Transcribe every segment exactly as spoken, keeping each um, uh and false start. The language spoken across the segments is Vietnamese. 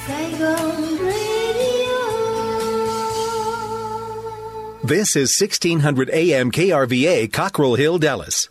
Saigon Radio. This is sixteen hundred A M K R V A, Cockrell Hill, Dallas.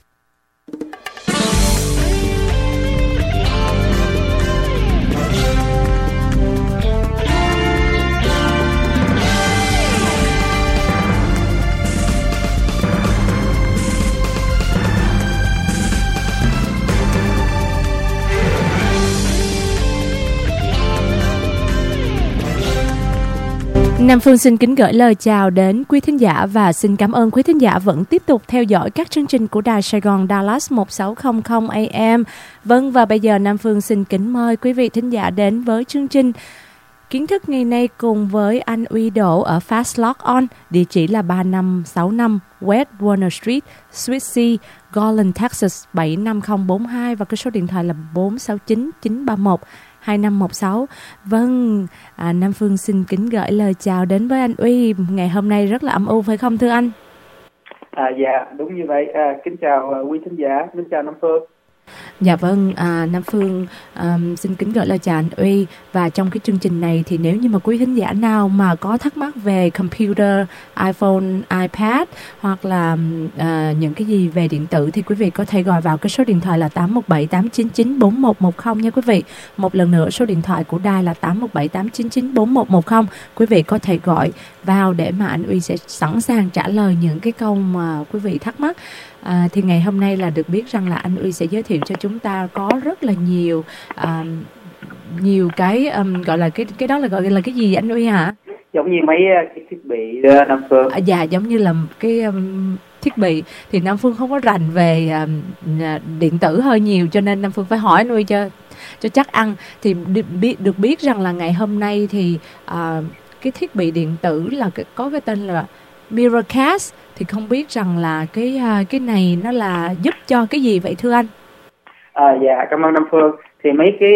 Nam Phương xin kính gửi lời chào đến quý thính giả và xin cảm ơn quý thính giả vẫn tiếp tục theo dõi các chương trình của Đài Sài Gòn Dallas một sáu không không A M. Vâng, và bây giờ Nam Phương xin kính mời quý vị thính giả đến với chương trình Kiến thức ngày nay cùng với anh Uy Đỗ ở Fast Lock On, địa chỉ là ba năm sáu năm West Warner Street, Suite C, Garland, Texas bảy năm không bốn hai và cái số điện thoại là bốn sáu chín chín ba một hai năm một sáu. Vâng, à, Nam Phương xin kính gửi lời chào đến với anh Uy. Ngày hôm nay rất là âm u phải không thưa anh? À, dạ, đúng như vậy. À, kính chào quý thính giả, kính chào Nam Phương. Dạ vâng, à, Nam Phương um, xin kính gửi lời chào anh Uy. Và trong cái chương trình này thì nếu như mà quý thính giả nào mà có thắc mắc về computer, iPhone, iPad hoặc là uh, những cái gì về điện tử thì quý vị có thể gọi vào cái số điện thoại là tám một bảy tám chín chín bốn một một không nha quý vị. Một lần nữa số điện thoại của đài là tám một bảy tám chín chín bốn một một không. Quý vị có thể gọi vào để mà anh Uy sẽ sẵn sàng trả lời những cái câu mà quý vị thắc mắc. À, thì ngày hôm nay là được biết rằng là anh Uy sẽ giới thiệu cho chúng ta có rất là nhiều uh, nhiều cái um, gọi là cái cái đó là gọi là cái gì anh Uy hả? Giống như mấy cái thiết bị đó, Nam Phương. À, dạ, giống như là cái um, thiết bị thì Nam Phương không có rành về um, điện tử hơi nhiều cho nên Nam Phương phải hỏi anh Uy cho cho chắc ăn. Thì được biết được biết rằng là ngày hôm nay thì uh, cái thiết bị điện tử là có cái tên là Miracast, thì không biết rằng là cái cái này nó là giúp cho cái gì vậy thưa anh? À, dạ, cảm ơn Nam Phương. Thì mấy cái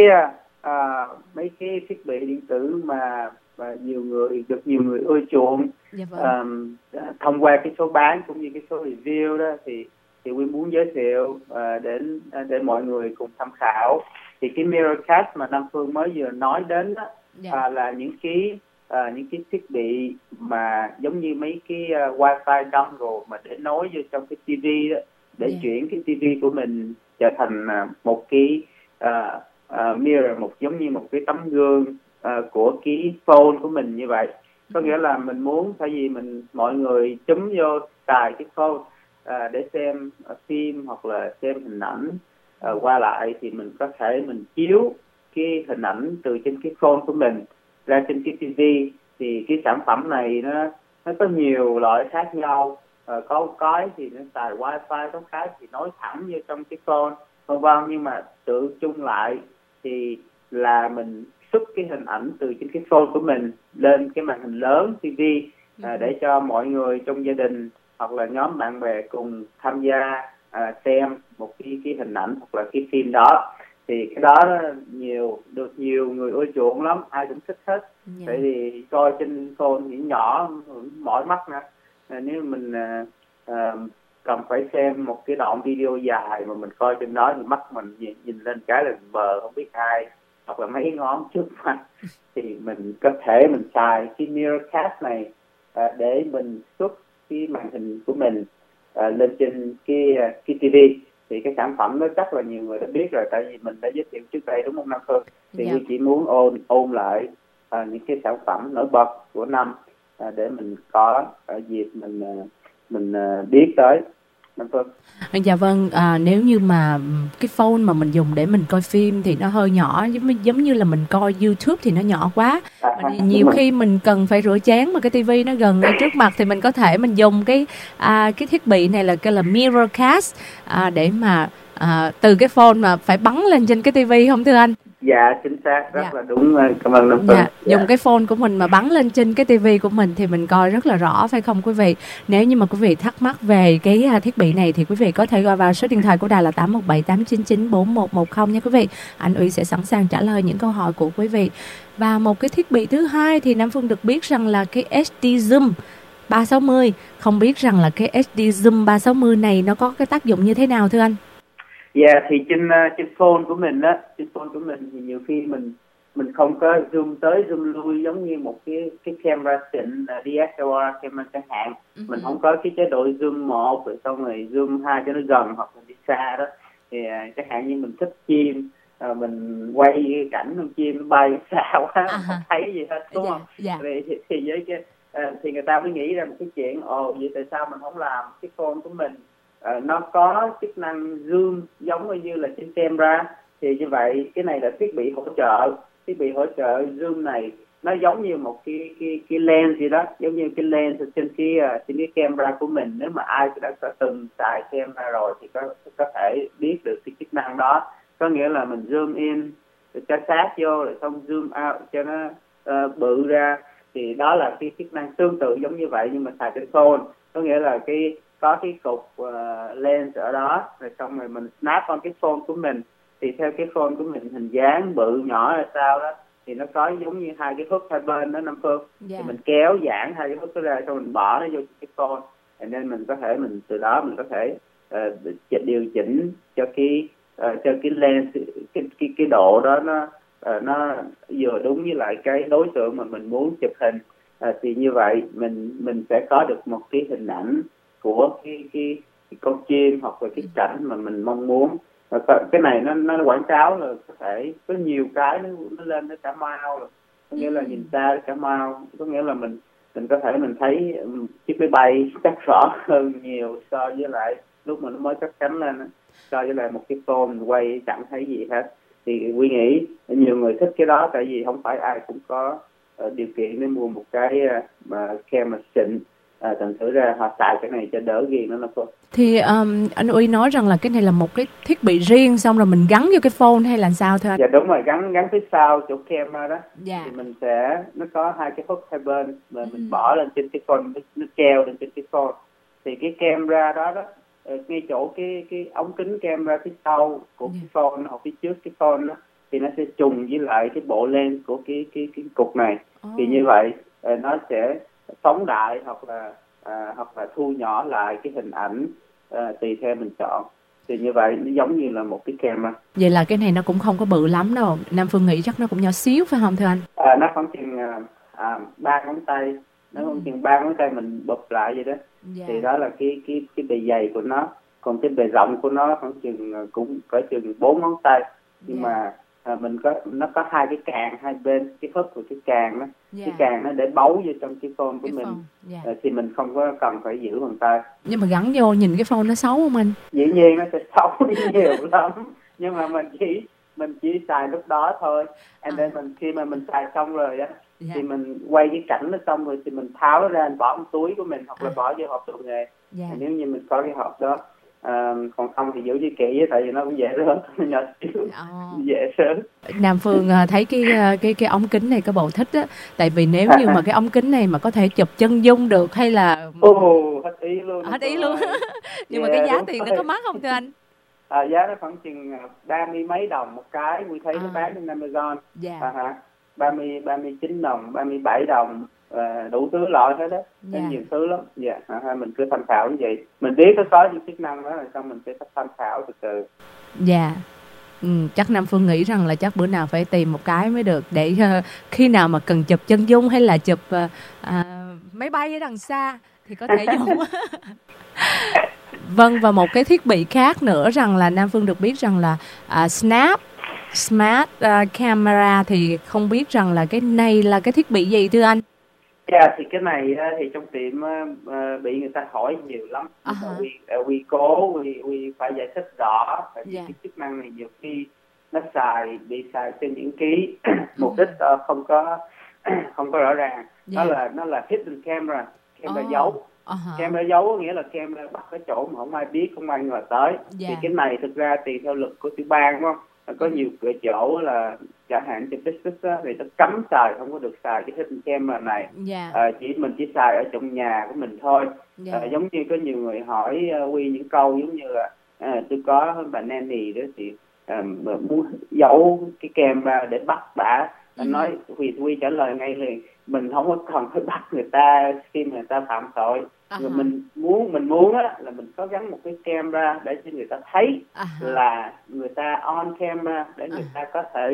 à, mấy cái thiết bị điện tử mà, mà nhiều người được nhiều người ưa chuộng, dạ vâng. à, thông qua cái số bán cũng như cái số review đó thì thì Quyên muốn giới thiệu à, đến để mọi người cùng tham khảo. Thì cái Miracast mà Nam Phương mới vừa nói đến đó, dạ. à, là những cái À, những cái thiết bị mà giống như mấy cái uh, wifi dongle mà để nối vô trong cái tivi đó, để yeah. chuyển cái tivi của mình trở thành uh, một cái uh, uh, mirror, một giống như một cái tấm gương uh, của cái phone của mình như vậy. Có nghĩa là mình muốn thay vì mình mọi người chấm vô cài cái phone uh, để xem uh, phim hoặc là xem hình ảnh uh, qua lại, thì mình có thể mình chiếu cái hình ảnh từ trên cái phone của mình ra trên cái ti vi. Thì cái sản phẩm này nó nó có nhiều loại khác nhau, à, có cái thì nó xài wifi, có cái thì nối thẳng vô trong cái phone vân vân, nhưng mà tự chung lại thì là mình xuất cái hình ảnh từ trên cái phone của mình lên cái màn hình lớn ti vi, à, để cho mọi người trong gia đình hoặc là nhóm bạn bè cùng tham gia à, xem một cái cái hình ảnh hoặc là cái phim đó. Thì cái đó nhiều được nhiều người ưa chuộng lắm, ai cũng thích hết. Yeah. Tại vì coi trên phone thì nhỏ mỏi mắt nè, à, nếu mình à, à, cần phải xem một cái đoạn video dài mà mình coi trên đó thì mắt mình nhìn, nhìn lên cái là mờ không biết ai, hoặc là mấy ngón trước mặt thì mình có thể mình xài cái Miracast này à, để mình xuất cái màn hình của mình à, lên trên cái cái ti vi. Thì cái sản phẩm đó chắc là nhiều người đã biết rồi, tại vì mình đã giới thiệu trước đây đúng không Nam Phương? Thì yeah. chỉ muốn ôn ôn lại à, những cái sản phẩm nổi bật của năm à, để mình có ở dịp mình mình à, biết tới Nam Phương. Dạ vâng, à, nếu như mà cái phone mà mình dùng để mình coi phim thì nó hơi nhỏ, giống, giống như là mình coi YouTube thì nó nhỏ quá. À, mình, nhiều khi mình cần phải rửa chén mà cái tivi nó gần ngay trước mặt thì mình có thể mình dùng cái à, cái thiết bị này là cái là Miracast à, để mà à, từ cái phone mà phải bắn lên trên cái tivi không thưa anh? Dạ, chính xác, rất dạ. là đúng, cảm ơn Nam Phương. Dạ. Dạ. Dùng cái phone của mình mà bắn lên trên cái tivi của mình thì mình coi rất là rõ phải không quý vị? Nếu như mà quý vị thắc mắc về cái thiết bị này thì quý vị có thể gọi vào số điện thoại của đài là tám một bảy tám chín chín bốn một một không nha quý vị. Anh Uy sẽ sẵn sàng trả lời những câu hỏi của quý vị. Và một cái thiết bị thứ hai thì Nam Phương được biết rằng là cái ét đê Zoom ba sáu mươi. Không biết rằng là cái ét đê Zoom ba sáu mươi này nó có cái tác dụng như thế nào thưa anh? Dạ, yeah, thì trên uh, trên phone của mình á, trên phone của mình thì nhiều khi mình mình không có zoom tới zoom lui giống như một cái cái camera xịn uh, đê ét lờ rờ camera chẳng hạn. Uh-huh. Mình không có cái chế độ zoom một rồi xong rồi zoom hai cho nó gần hoặc là đi xa đó. Thì uh, chẳng hạn như mình thích chim, uh, mình quay cái cảnh con chim nó bay xa quá, uh-huh. không thấy gì hết đúng không? Yeah, yeah. Thì, thì với cái uh, thì người ta mới nghĩ ra một cái chuyện, ồ vậy tại sao mình không làm cái phone của mình uh, nó có chức năng zoom giống như là trên camera. Thì như vậy cái này là thiết bị hỗ trợ, thiết bị hỗ trợ zoom này nó giống như một cái cái cái lens gì đó, giống như cái lens trên cái uh, trên cái camera của mình. Nếu mà ai đã có từng xài camera rồi thì có có thể biết được cái chức năng đó. Có nghĩa là mình zoom in cho sát vô rồi xong zoom out cho nó uh, bự ra. Thì đó là cái chức năng tương tự giống như vậy nhưng mà xài trên phone. Có nghĩa là cái có cái cục uh, lens ở đó rồi xong rồi mình snap on cái phone của mình. Thì theo cái phone của mình hình dáng bự nhỏ là sao đó thì nó có giống như hai cái hook hai bên đó Nam Phương. Yeah. Thì mình kéo giãn hai cái hook đó ra xong mình bỏ nó vô cái phone. Nên mình có thể mình từ đó mình có thể uh, điều chỉnh cho cái uh, cho cái lens cái cái cái độ đó nó uh, nó vừa đúng với lại cái đối tượng mà mình muốn chụp hình. Uh, thì như vậy mình mình sẽ có được một cái hình ảnh của cái cái, cái con chim hoặc là cái cảnh mà mình mong muốn. Cái này nó nó quảng cáo là có thể có nhiều cái nó, nó lên tới cả mile rồi, có nghĩa là nhìn xa cả mile, có nghĩa là mình mình có thể mình thấy chiếc máy bay chắc rõ hơn nhiều so với lại lúc mà nó mới cất cánh lên, so với lại một cái phone mình quay chẳng thấy gì hết. Thì Quy nghĩ nhiều người thích cái đó, tại vì không phải ai cũng có uh, điều kiện để mua một cái mà uh, camera xịn. À, thành thử ra họ xài cái này cho đỡ ghiền nó là phone. Thì um, anh Uy nói rằng là cái này là một cái thiết bị riêng xong rồi mình gắn vô cái phone hay là sao thưa anh? Dạ đúng rồi, gắn gắn phía sau chỗ camera đó. Dạ. Thì mình sẽ nó có hai cái hook hai bên mà ừ. mình bỏ lên trên cái phone, nó, nó treo lên trên cái phone. Thì cái camera đó đó ngay chỗ cái cái ống kính camera phía sau của yeah. cái phone hoặc phía trước cái phone đó thì nó sẽ trùng với lại cái bộ lens của cái cái cái cục này. Oh. Thì như vậy nó sẽ phóng đại hoặc là à, hoặc là thu nhỏ lại cái hình ảnh à, tùy theo mình chọn. Thì như vậy nó giống như là một cái camera. Vậy là cái này nó cũng không có bự lắm đâu. Nam Phương nghĩ chắc nó cũng nhỏ xíu phải không thưa anh? À, nó khoảng chừng à, ba ngón tay, nó khoảng chừng ba ngón tay mình bụp lại vậy đó. Yeah. Thì đó là cái cái cái bề dày của nó. Còn cái bề rộng của nó khoảng chừng cũng cỡ chừng bốn ngón tay. Nhưng yeah. mà à, mình có nó có hai cái càng hai bên, cái khớp của cái càng đó. Yeah. Cái càng nó để bấu vô trong cái phone của cái mình. Yeah. À, thì mình không có cần phải giữ bằng tay. Nhưng mà gắn vô nhìn cái phone nó xấu không anh? Dĩ nhiên nó sẽ xấu đi nhiều lắm. Nhưng mà mình chỉ mình chỉ xài lúc đó thôi. And then mình khi mà mình xài xong rồi á, yeah. thì mình quay cái cảnh nó xong rồi thì mình tháo nó ra, mình bỏ trong túi của mình hoặc là à. bỏ vô hộp đồ nghề. Yeah. Nếu như mình có cái hộp đó. À, còn không thì giữ với kỹ, tại vì nó cũng dễ rớt, nhỏ xíu, oh. dễ rớt. Nam Phương thấy cái cái cái ống kính này có bộ thích á, tại vì nếu như mà cái ống kính này mà có thể chụp chân dung được hay là oh, hết ý luôn, hết ý luôn. Nhưng yeah, mà cái giá tiền rồi. Nó có mắc không thưa anh? À, giá nó khoảng chừng ba mươi mấy đồng một cái, Quy thấy à. nó bán trên Amazon, yeah. à, hả? ba mươi ba mươi chín đồng, ba mươi bảy đồng. À, đủ thứ loại hết đó, yeah. nhiều thứ lắm. Dạ, à, mình cứ tham khảo như vậy. Mình biết nó có những chức năng đó rồi xong mình sẽ tham khảo từ từ. Dạ, yeah. ừ, chắc Nam Phương nghĩ rằng là chắc bữa nào phải tìm một cái mới được để uh, khi nào mà cần chụp chân dung hay là chụp uh, uh, máy bay ở đằng xa thì có thể dùng. Vâng, và một cái thiết bị khác nữa rằng là Nam Phương được biết rằng là uh, Snap Smart uh, Camera, thì không biết rằng là cái này là cái thiết bị gì thưa anh? Dạ, yeah, thì cái này thì trong tiệm uh, bị người ta hỏi nhiều lắm. Uh-huh. Quy, uh, quy cố, quy, quy phải giải thích rõ. Tại vì yeah. cái chức năng này nhiều khi nó xài, bị xài trên những cái mục đích uh, không có không có rõ ràng. Yeah. Nó là nó là hidden camera, camera oh. giấu. Uh-huh. Camera giấu có nghĩa là camera bắt cái chỗ mà không ai biết, không ai ngờ tới. Yeah. Thì cái này thực ra tùy theo luật của tiểu bang, đúng không? Có nhiều cái chỗ là chẳng hạn trên Facebook á, thì nó cấm xài, không có được xài cái hidden camera này. Yeah. À, chỉ mình chỉ xài ở trong nhà của mình thôi. Yeah. À, giống như có nhiều người hỏi uh, Quy những câu giống như là à, tôi có bà nanny đó thì uh, muốn giấu cái camera để bắt bả. Anh uh-huh. nói Quy Quy trả lời ngay liền, mình không có cần phải bắt người ta khi mà người ta phạm tội. Uh-huh. Mình muốn mình muốn á là mình có gắn một cái camera để cho người ta thấy uh-huh. là người ta on camera, để người uh-huh. ta có thể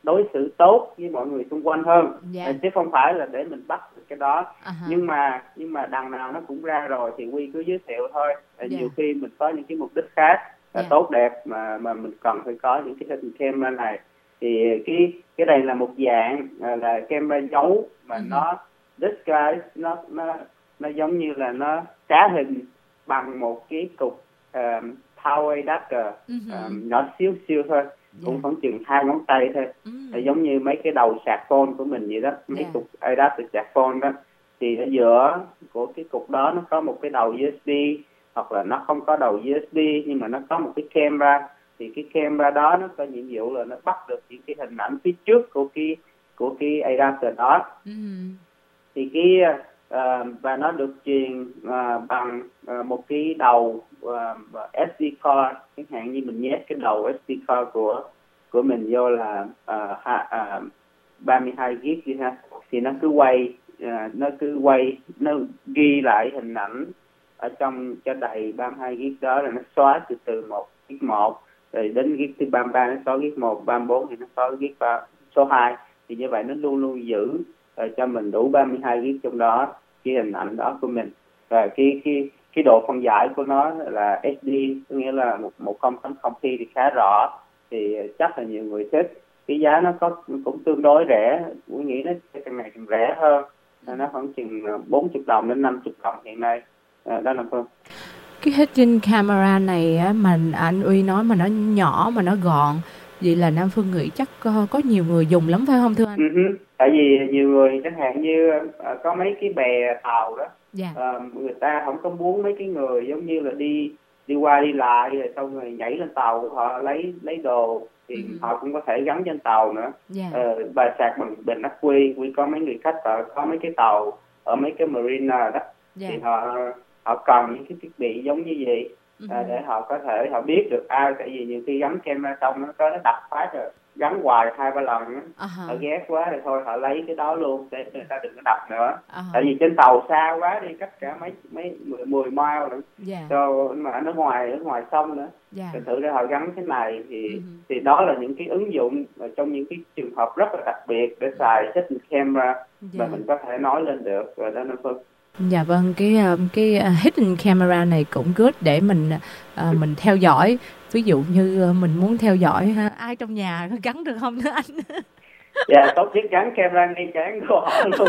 đối xử tốt với mọi người xung quanh hơn, yeah. chứ không phải là để mình bắt được cái đó. Uh-huh. Nhưng mà nhưng mà đằng nào nó cũng ra rồi thì Huy cứ giới thiệu thôi. Yeah. Nhiều khi mình có những cái mục đích khác là yeah. tốt đẹp mà mà mình cần phải có những cái hidden camera này. Thì cái cái này là một dạng là camera giấu mà uh-huh. nó disguise, nó nó nó giống như là nó trá hình bằng một cái cục um, power adapter uh-huh. um, nhỏ xíu xíu thôi, yeah. cũng khoảng chừng hai ngón tay thôi, uh-huh. giống như mấy cái đầu sạc phone của mình vậy đó, mấy yeah. cục adapter sạc phone đó. Thì ở giữa của cái cục đó nó có một cái đầu u ét bê, hoặc là nó không có đầu u ét bê nhưng mà nó có một cái camera. Thì cái camera đó nó có nhiệm vụ là nó bắt được những cái hình ảnh phía trước của cái của cái adapter đó. Uh-huh. Thì cái uh, và nó được truyền uh, bằng uh, một cái đầu uh, ét đê card, chẳng hạn như mình nhét cái đầu ét đê card của của mình vô là uh, ha, uh, ba mươi hai gi ga bai đi ha, thì nó cứ quay uh, nó cứ quay nó ghi lại hình ảnh ở trong cho đầy ba mươi hai gi ga bai đó, là nó xóa từ từ một gi ga bai một, rồi đến gig thứ ba mươi ba nó xóa gig một, ba mươi bốn thì nó xóa gig số hai. Thì như vậy nó luôn luôn giữ uh, cho mình đủ ba mươi hai gig trong đó cái hình ảnh đó của mình. Và cái cái cái độ phân giải của nó là ét đê, có nghĩa là một một không chấm không pi thì khá rõ, thì chắc là nhiều người thích. Cái giá nó có cũng tương đối rẻ, tôi nghĩ nó càng ngày càng rẻ hơn, nó khoảng chừng bốn mươi đồng đến năm mươi đồng hiện nay. À, đó là Phương. Cái hidden camera này á, mà anh Uy nói mà nó nhỏ mà nó gọn, vậy là Nam Phương nghĩ chắc có, có nhiều người dùng lắm phải không thưa anh? Uh-huh. Tại vì nhiều người chẳng hạn như uh, có mấy cái bè tàu đó, yeah. uh, người ta không có muốn mấy cái người giống như là đi đi qua đi lại rồi xong rồi nhảy lên tàu, họ lấy lấy đồ thì uh-huh. họ cũng có thể gắn trên tàu nữa. Yeah. Uh, và sạc bằng bình ắc quy, quy có mấy người khách ở có mấy cái tàu ở mấy cái marina đó, yeah. thì họ họ cần những cái thiết bị giống như vậy. Uh-huh. À, để họ có thể họ biết được ai, à, tại vì nhiều khi gắn camera xong nó có nó đập phát rồi gắn hoài hai ba lần á, uh-huh. họ ghét quá rồi thôi họ lấy cái đó luôn để người ta đừng có đập nữa. Uh-huh. Tại vì trên tàu xa quá đi, cách cả mấy mấy mười, mười mile nữa, yeah. so, mà ở nước ngoài ở ngoài sông nữa, yeah. thì thử để họ gắn cái này thì uh-huh. thì đó là những cái ứng dụng trong những cái trường hợp rất là đặc biệt để xài hidden camera, yeah. mà mình có thể nói lên được rồi đó. Nó Phương. Dạ vâng, cái cái hidden camera này cũng good để mình uh, mình theo dõi. Ví dụ như mình muốn theo dõi ha, ai trong nhà gắn được không thưa anh? Dạ, tốt nhất gắn camera ngay trán của họ luôn.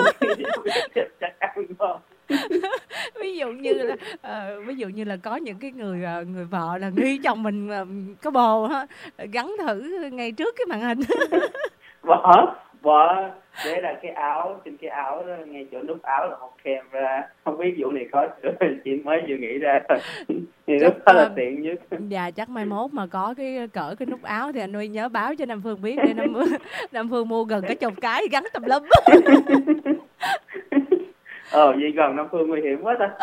Ví dụ như là uh, ví dụ như là có những cái người uh, người vợ là nghi chồng mình uh, có bồ ha, gắn thử ngay trước cái màn hình. Vợ, vợ để là cái áo, trên cái áo đó, ngay chỗ nút áo là một camera. Không biết vụ này có chưa, chị mới vừa nghĩ ra thôi. Thì rất là tiện nhất. Dạ, chắc mai mốt mà có cái cỡ cái nút áo thì anh Uy nhớ báo cho Nam Phương biết để Nam, Nam Phương mua gần cả chục cái gắn tùm lum. Ờ, vậy gần Nam Phương nguy hiểm quá ta.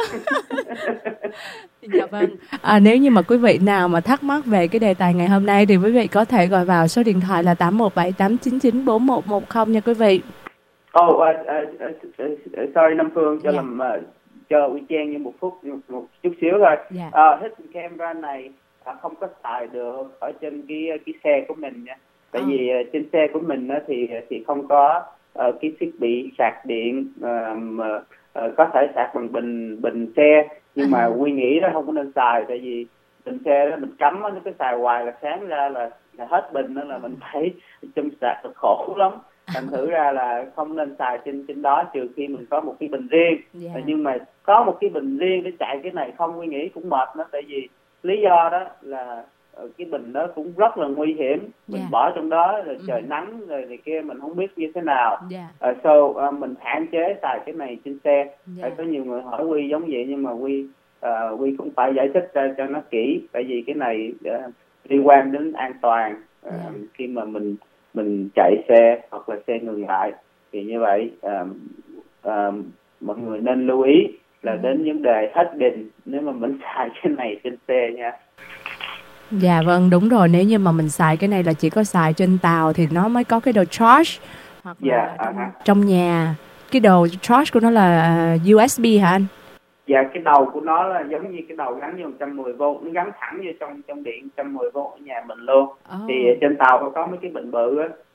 Dạ vâng. À, nếu như mà quý vị nào mà thắc mắc về cái đề tài ngày hôm nay thì quý vị có thể gọi vào số điện thoại là tám một bảy tám chín chín bốn một một không nha quý vị. Ồ, oh, uh, uh, uh, uh, sorry Nam Phương, cho yeah. làm uh, chờ Uy Chen như một phút, một chút xíu thôi. Yeah. Uh, hidden camera này uh, không có xài được ở trên cái cái xe của mình nha. Tại oh. vì uh, trên xe của mình uh, thì thì không có uh, cái thiết bị sạc điện uh, uh, có thể sạc bằng bình bình xe, nhưng uh-huh. mà Uy nghĩ đó không có nên xài, tại vì bình xe đó mình cắm đó, nó cứ xài hoài là sáng ra là, là hết bình, đó là mình phải châm sạc cực khổ lắm. Thành thử ra là không nên xài trên trên đó trừ khi mình có một cái bình riêng. Yeah. Nhưng mà có một cái bình riêng để chạy cái này không, Uy nghĩ cũng mệt đó, tại vì lý do đó là cái bình đó cũng rất là nguy hiểm. Mình yeah. bỏ trong đó rồi trời mm. nắng rồi này kia mình không biết như thế nào. Yeah. uh, so uh, mình hạn chế xài cái này trên xe. Yeah. Tại có nhiều người hỏi Uy giống vậy, nhưng mà Uy uh, Uy cũng phải giải thích ra cho nó kỹ, tại vì cái này uh, liên quan đến an toàn. uh, yeah. Khi mà mình mình chạy xe hoặc là xe ngừng lại thì như vậy uh, uh, mọi người nên lưu ý là mm. đến vấn đề hết định nếu mà mình xài cái này trên xe nha. Dạ vâng, đúng rồi, nếu như mà mình xài cái này là chỉ có xài trên tàu thì nó mới có cái đồ charge, hoặc là yeah, trong, uh-huh. trong nhà. Cái đồ charge của nó là u ét bê hả anh? Dạ, cái đầu của nó là giống như cái đầu gắn vô một trăm mười vôn, nó gắn thẳng vô trong trong điện một trăm mười vôn ở nhà mình luôn. Oh. Thì trên tàu có mấy cái bình bự á,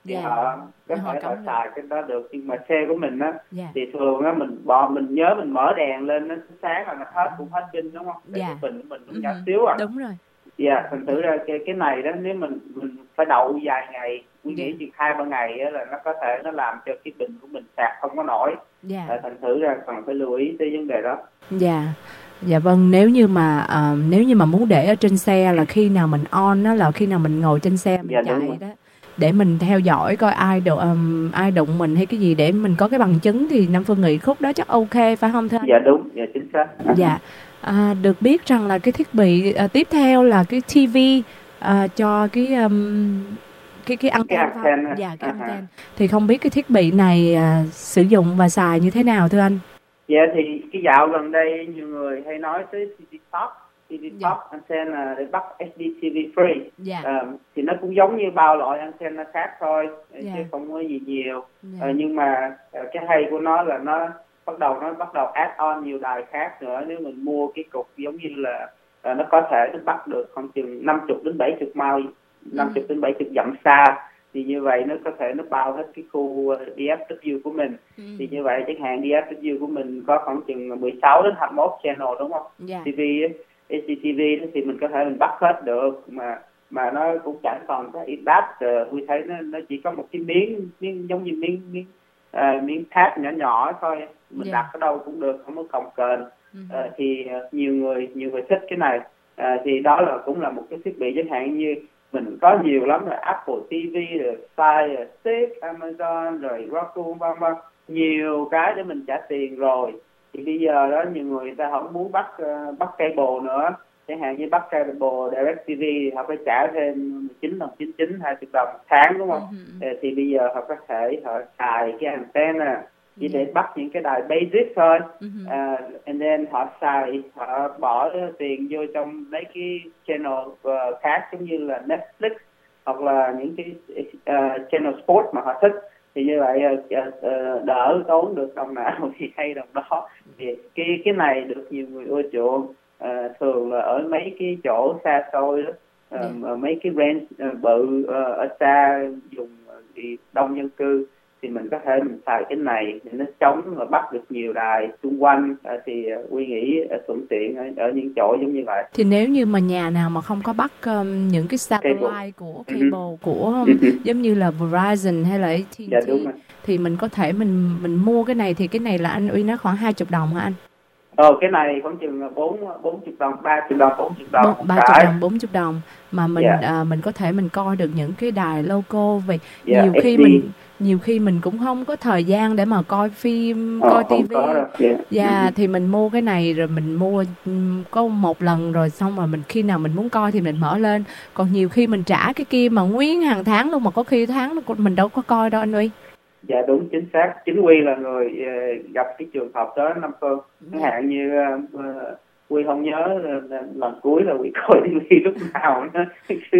thì Yeah. họ có Họ thể họ cắm xài cái đó được. Nhưng mà xe của mình á Yeah. thì thường á mình bỏ mình nhớ mình mở đèn lên nó sáng là nó hết cũng hết pin, đúng không? Để Yeah. cái bình của mình cũng Ừ nhỏ hử. xíu à. Đúng rồi. Dạ, yeah, thành thử ra cái cái này đó nếu mình mình phải đậu dài ngày, Quy Yeah. nghĩ chừng hai ba ngày á là nó có thể nó làm cho cái bình của mình sạc không có nổi. Yeah. À, thành thử ra cần phải lưu ý tới vấn đề đó. Dạ. Dạ vâng, nếu như mà uh, nếu như mà muốn để ở trên xe là khi nào mình on đó là khi nào mình ngồi trên xe mình Dạ, đúng chạy rồi. đó, để mình theo dõi coi ai đụng um, ai đụng mình hay cái gì để mình có cái bằng chứng, thì Nam Phương nghĩ khúc đó chắc ok phải không thưa anh? Dạ đúng, dạ chính xác. Dạ. À, được biết rằng là cái thiết bị à, tiếp theo là cái ti vi à, cho cái um, cái cái anten, Cái anten. dạ cái À, anten. Thì không biết cái thiết bị này à, sử dụng và xài như thế nào thưa anh? Dạ thì cái dạo gần đây nhiều người hay nói tới ti vi Top, ti vi Dạ. Top antenna để bắt ét đê ti vi free. Dạ. À, thì nó cũng giống như bao loại antenna khác thôi, Dạ. chứ không có gì nhiều. Dạ. À, nhưng mà à, cái hay của nó là nó bắt đầu nó bắt đầu add on nhiều đài khác nữa. Nếu mình mua cái cục giống như là à, nó có thể nó bắt được khoảng chừng năm mươi đến bảy mươi mile, năm mươi đến bảy mươi dặm xa, thì như vậy nó có thể nó bao hết cái khu đê ép vê của mình. Ừ. Thì như vậy chẳng hạn đê ép vê của mình có khoảng chừng mười sáu đến hai mươi mốt channel, đúng không? Dạ. ti vi ét đê ti vi thì mình có thể mình bắt hết được, mà mà nó cũng chẳng còn cái adapter. Tôi thấy nó nó chỉ có một cái miếng miếng giống như miếng miếng uh, miếng tháp nhỏ nhỏ thôi, mình Yeah. đặt ở đâu cũng được, không có cồng kềnh. Ừ. Uh, thì uh, nhiều người nhiều người thích cái này. Uh, thì đó là cũng là một cái thiết bị chẳng hạn như mình có nhiều lắm, rồi Apple ti vi, rồi Fire Stick, Amazon, rồi Roku, vân vân, nhiều cái để mình trả tiền rồi. Thì bây giờ đó nhiều người, người ta không muốn bắt uh, bắt cable nữa, chẳng hạn như bắt cable DirecTV thì họ phải trả thêm mười chín đồng chín mươi chín, hai mươi đồng một tháng, đúng không? Ừ. Uh, thì bây giờ họ có thể họ xài cái antenna chỉ Yeah. để bắt những cái đài basic thôi. Ừ. Uh, and then họ xài, họ bỏ tiền vô trong mấy cái channel uh, khác giống như là Netflix hoặc là những cái uh, channel sport mà họ thích. Thì như vậy uh, uh, đỡ tốn được đồng nào thì hay đồng đó. Thì cái cái này được nhiều người ưa chuộng. Uh, thường là ở mấy cái chỗ xa xôi đó, uh, yeah. mấy cái range uh, bự uh, ở xa dùng uh, đông dân cư, thì mình có thể mình xài cái này để nó chống và bắt được nhiều đài xung quanh. À, thì uh, Quy nghĩ uh, thuận tiện ở, ở những chỗ giống như vậy. Thì nếu như mà nhà nào mà không có bắt um, những cái satellite Cable. của cable Uh-huh. của um, Uh-huh. giống như là Verizon hay là a tê and tê, Dạ, đúng rồi. thì mình có thể mình mình mua cái này. Thì cái này là anh Uy nói khoảng hai mươi đồng hả anh? Ờ, cái này khoảng chừng bốn bốn chục đồng, ba chục đồng, bốn chục đồng. ba chục đồng, bốn chục đồng mà mình Yeah. à, mình có thể mình coi được những cái đài local. Vì Yeah, nhiều khi ét đê. mình nhiều khi mình cũng không có thời gian để mà coi phim, Ờ, coi không tivi. có đâu. Yeah. Dạ, Ừ. thì mình mua cái này rồi mình mua ừm, có một lần rồi xong rồi mình khi nào mình muốn coi thì mình mở lên. Còn nhiều khi mình trả cái kia mà nguyên hàng tháng luôn, mà có khi tháng nó cũng- mình đâu có coi đâu anh Uy. Dạ đúng, chính xác. Chính Quy là người uh, gặp cái trường hợp đó, Nam Phương. Chẳng hạn như uh, Quy không nhớ uh, lần cuối là Quy coi ti vi lúc nào nữa.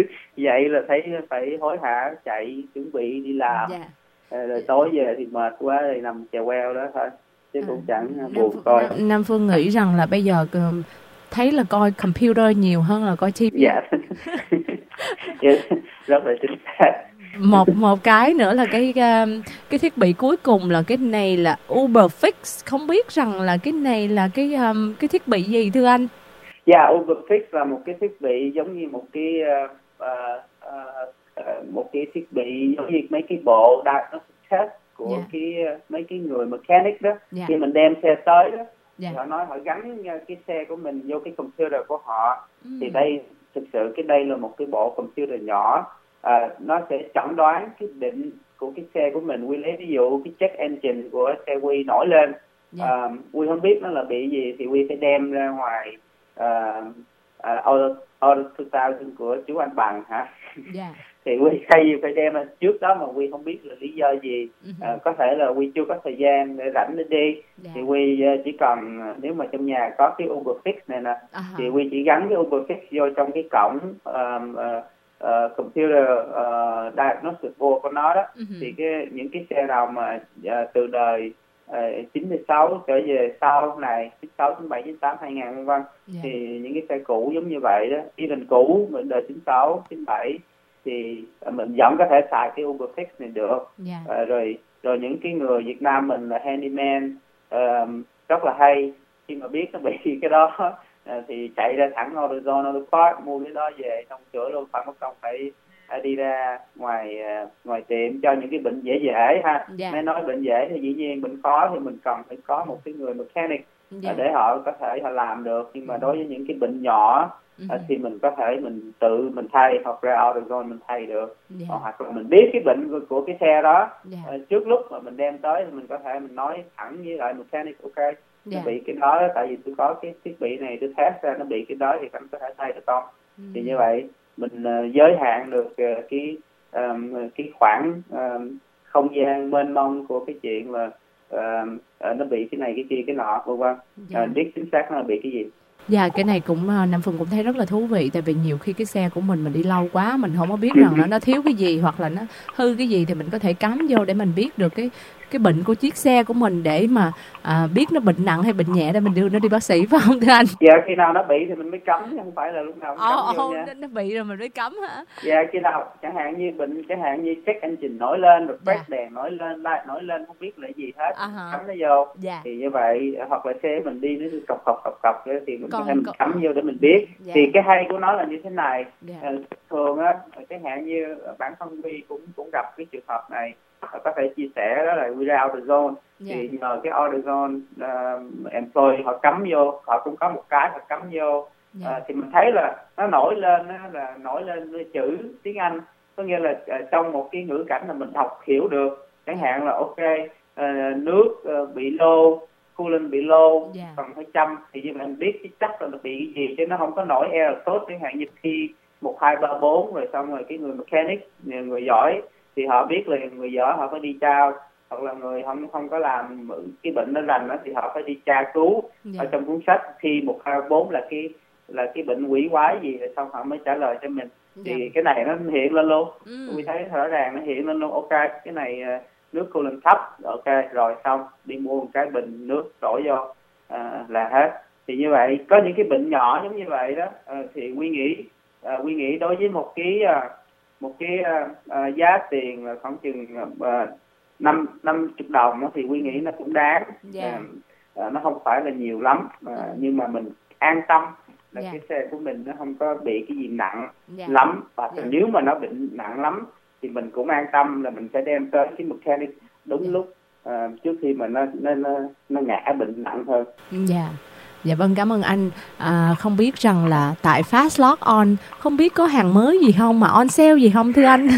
Vậy là thấy phải hối hả chạy chuẩn bị đi làm. Dạ. Uh, rồi tối về thì mệt quá thì nằm chèo queo đó thôi, chứ cũng chẳng Nam, buồn Phương- coi. Nam, Nam Phương nghĩ rằng là bây giờ ừm, thấy là coi computer nhiều hơn là coi ti vi. Dạ. Yes, rất là chính xác. một một cái nữa là cái um, cái thiết bị cuối cùng là cái này là Uber Fix. Không biết rằng là cái này là cái um, cái thiết bị gì thưa anh? Dạ, yeah, Uber Fix là một cái thiết bị giống như một cái uh, uh, uh, một cái thiết bị giống như mấy cái bộ diagnostic test của Yeah. cái uh, mấy cái người mechanic đó. Yeah. Khi mình đem xe tới đó, Yeah. thì họ nói họ gắn uh, cái xe của mình vô cái computer của họ. Ừ. Thì đây thực sự cái đây là một cái bộ computer nhỏ. À, nó sẽ chẩn đoán cái định của cái xe của mình. Quy lấy ví dụ cái check engine của xe Quy nổi lên. Yeah. À, Quy không biết nó là bị gì thì Quy phải đem ra ngoài uh, uh, Auto, Auto hai nghìn của chú anh Bằng hả. Yeah. Thì Quy hay phải đem ra trước đó mà Quy không biết là lý do gì. Uh-huh. À, có thể là Quy chưa có thời gian để rảnh để đi. Yeah. Thì Quy uh, chỉ cần uh, nếu mà trong nhà có cái Uber Fix này nè, Uh-huh. thì Quy chỉ gắn cái Uber Fix vô trong cái cổng um, uh, Uh, computer uh, diagnostic board của nó đó. Uh-huh. Thì cái những cái xe nào mà uh, từ đời uh, chín mươi sáu trở về sau này chín mươi sáu, chín mươi bảy, chín mươi tám, hai nghìn vân vân, thì những cái xe cũ giống như vậy đó, even cũ mình đời chín mươi sáu, chín mươi bảy thì mình vẫn có thể xài cái Uber Fix này được. Yeah. À, rồi rồi những cái người Việt Nam mình là handyman uh, rất là hay, khi mà biết nó bị cái đó uh, thì chạy ra thẳng AutoZone, AutoParts mua cái đó về xong sửa luôn, phải mất công phải uh, đi ra ngoài uh, ngoài tiệm cho những cái bệnh dễ dễ ha. Yeah. Nếu nói bệnh dễ thì dĩ nhiên bệnh khó thì mình cần phải có một cái người mechanic Yeah. để họ có thể họ làm được, nhưng mà đối với những cái bệnh nhỏ uh-huh. thì mình có thể mình tự mình thay, hoặc ra AutoZone mình thay được. Yeah. Hoặc là mình biết cái bệnh của, của cái xe đó. Yeah. uh, trước lúc mà mình đem tới thì mình có thể mình nói thẳng với lại mechanic, ok, yeah. nó bị cái đó, tại vì tôi có cái thiết bị này tôi test ra nó bị cái đó thì anh có thể thay được không? Uh-huh. Thì như vậy mình uh, giới hạn được uh, cái um, cái khoảng um, không gian mênh mông của cái chuyện là uh, uh, nó bị cái này cái kia cái nọ, vân vân. Yeah. uh, biết chính xác nó bị cái gì. Dạ, yeah, cái này cũng uh, Nam Phương cũng thấy rất là thú vị, tại vì nhiều khi cái xe của mình mình đi lâu quá mình không có biết rằng nó nó thiếu cái gì hoặc là nó hư cái gì, thì mình có thể cắm vô để mình biết được cái cái bệnh của chiếc xe của mình, để mà à, biết nó bệnh nặng hay bệnh nhẹ để mình đưa nó đi bác sĩ, phải không thưa anh? Dạ, khi nào nó bị thì mình mới cắm, chứ không phải là lúc nào cũng cắm oh, vô oh, nha. Nó bị rồi mình mới cắm hả? Dạ, khi nào chẳng hạn như bệnh, chẳng hạn như check engine nổi lên, rồi brake đèn nổi lên, light nổi lên, không biết là gì hết, uh-huh. cắm nó vô. Yeah. Thì như vậy, hoặc là xe mình đi nó cọc cọc cọc cọc thì mình còn, có thể mình còn... cắm vô để mình biết. Yeah. Thì cái hay của nó là như thế này. Yeah. Thường á, chẳng hạn như bản thân Vi cũng cũng gặp cái trường hợp này, có thể chia sẻ, đó là quy ra AutoZone. Yeah. Thì nhờ cái AutoZone uh, employee họ cắm vô, họ cũng có một cái họ cắm vô. Yeah. Uh, thì mình thấy là nó nổi lên, nó là nổi lên chữ tiếng Anh, có nghĩa là uh, trong một cái ngữ cảnh là mình đọc hiểu được, chẳng hạn là ok, uh, nước uh, bị low, coolant bị low, yeah. cần phải chăm, thì như vậy mình biết chắc là nó bị cái gì, chứ nó không có nổi error tốt, chẳng hạn như khi một hai ba bốn rồi xong rồi cái người mechanic, người giỏi thì họ biết là người giỏi họ phải đi trao, hoặc là người không không có làm cái bệnh nó lành đó thì họ phải đi tra cứu. Yeah. Ở trong cuốn sách khi một hai bốn là cái là cái bệnh quỷ quái gì, rồi xong họ mới trả lời cho mình. Yeah. Thì cái này nó hiện lên luôn. Mm. Tôi thấy rõ ràng nó hiện lên luôn, ok cái này nước coolant thấp, ok rồi xong đi mua một cái bình nước đổ vô à, là hết. Thì như vậy có những cái bệnh nhỏ giống như vậy đó, à, thì Quy nghĩ à, Quy nghĩ đối với một cái à, một cái à, à, giá tiền là khoảng chừng à, năm năm chục đồng đó, thì Quy nghĩ nó cũng đáng. Yeah. À, à, nó không phải là nhiều lắm, à, nhưng mà mình an tâm là yeah. cái xe của mình nó không có bị cái gì nặng yeah. lắm, và yeah. nếu mà nó bị nặng lắm thì mình cũng an tâm là mình sẽ đem tới cái mechanic đúng yeah. lúc à, trước khi mà nó nó nó, nó ngã bệnh nặng hơn. Dạ. Yeah. Dạ vâng, cảm ơn anh. À, không biết rằng là tại Fast Lock On không biết có hàng mới gì không, mà on sale gì không thưa anh?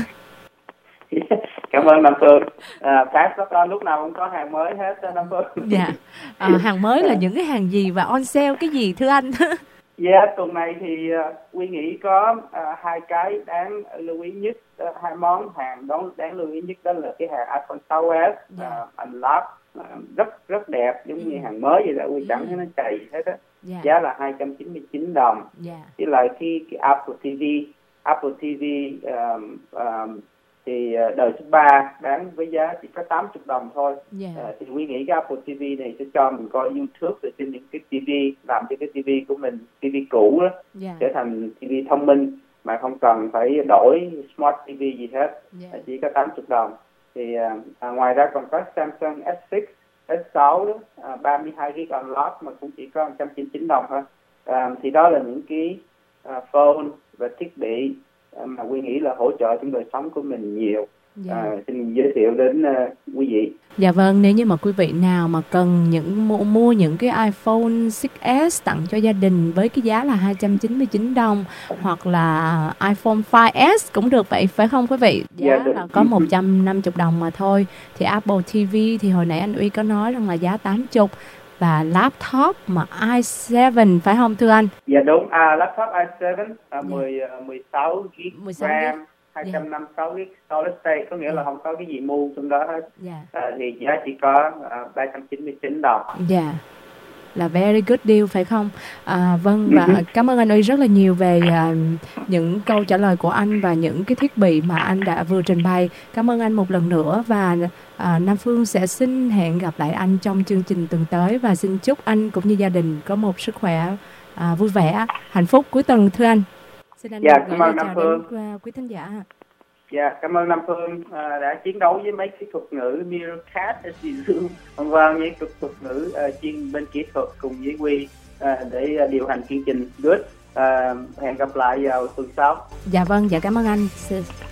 Cảm ơn Nam Phương. À, Fast Lock On lúc nào cũng có hàng mới hết đó Nam Phương. Dạ. À, hàng mới là những cái hàng gì và on sale cái gì thưa anh? Dạ, yeah, tuần này thì uh, Quy nghĩ có uh, hai cái đáng lưu ý nhất, uh, hai món hàng đó đáng lưu ý nhất, đó là cái hàng iPhone sáu ét yeah. uh, Unlock, uh, rất rất đẹp, giống như mm. hàng mới vậy đó, Quy chẳng thấy nó chày hết á. Yeah. Giá là hai trăm chín mươi chín đồng. Yeah. Với lại khi cái Apple ti vi, Apple ti vi um, um, thì uh, đời thứ ba đáng với giá chỉ có tám mươi đồng thôi. Yeah. Uh, thì Quy nghĩ cái Apple ti vi này sẽ cho mình coi YouTube rồi trên những cái ti vi, làm cho cái ti vi của mình, ti vi cũ đó, yeah. trở thành ti vi thông minh mà không cần phải đổi Smart ti vi gì hết. Yeah. Uh, chỉ có tám mươi đồng. Thì uh, uh, ngoài ra còn có Samsung ét sáu, ét sáu đó, uh, ba mươi hai gi ga bai Unlock mà cũng chỉ có một trăm chín mươi chín đồng thôi. Uh, thì đó là những cái uh, phone và thiết bị mà Quy nghĩ là hỗ trợ trong đời sống của mình nhiều. Yeah. À, xin giới thiệu đến uh, quý vị. Dạ vâng, nếu như mà quý vị nào mà cần những mua, mua những cái iPhone sáu ét tặng cho gia đình với cái giá là hai trăm chín mươi chín đồng, hoặc là iPhone năm ét cũng được vậy phải không quý vị? Giá yeah, là có một trăm năm mươi đồng mà thôi. Thì Apple ti vi thì hồi nãy anh Uy có nói rằng là giá tám mươi, và laptop mà i seven phải không thưa anh? Dạ đúng, à, laptop i seven à, mười, mười sáu gi ga bai RAM, hai trăm năm mươi sáu gi ga bai solid state, có nghĩa yeah. là không có cái gì mua trong đó hết. Yeah. À, thì giá chỉ có à, ba trăm chín mươi chín đồng. Dạ. Yeah. Là very good deal phải không? À, vâng, và cảm ơn anh Uy rất là nhiều về uh, những câu trả lời của anh và những cái thiết bị mà anh đã vừa trình bày. Cảm ơn anh một lần nữa, và uh, Nam Phương sẽ xin hẹn gặp lại anh trong chương trình tuần tới, và xin chúc anh cũng như gia đình có một sức khỏe uh, vui vẻ, hạnh phúc cuối tuần thưa anh. Xin anh dạ, gửi lời chào đến uh, quý thính giả. Dạ, cảm ơn Nam Phương à, đã chiến đấu với mấy cái thuật ngữ Meerkat, Zoom, vân vân, những thuật thuật ngữ à, chuyên bên kỹ thuật cùng với Quy à, để à, điều hành chương trình. Good. À, hẹn gặp lại vào tuần sau. Dạ vâng, dạ cảm ơn anh.